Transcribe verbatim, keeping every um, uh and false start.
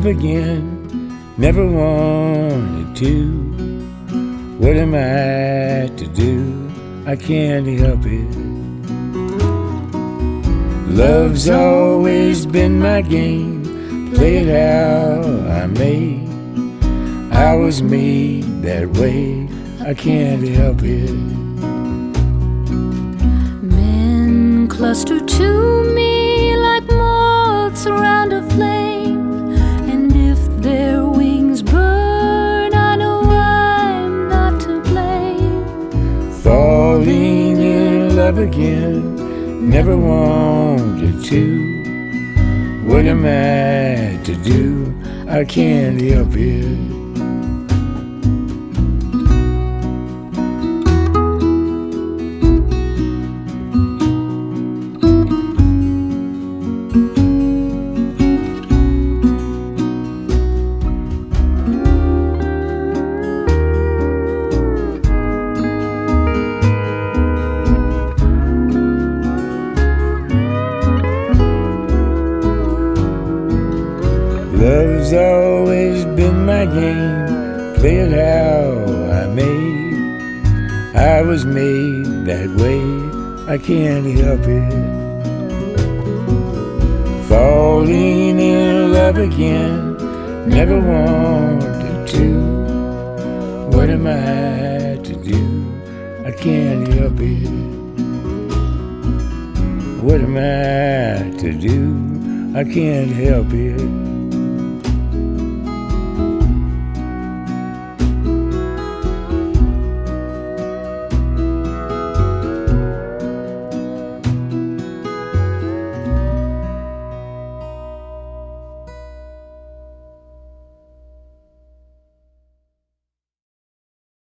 love again, never wanted to. What am I to do? I can't help it. Love's always been my game, play it how I may. I was made that way, I can't help it. Men cluster to me like moths around a flame, and if their wings burn, I know I'm not to blame. Falling in love again, never wanted to. What am I to do? I can't help it. Love's always been my game, play it how I may. I was made that way, I can't help it. Falling in love again, never wanted to. What am I to do? I can't help it. What am I to do? I can't help it.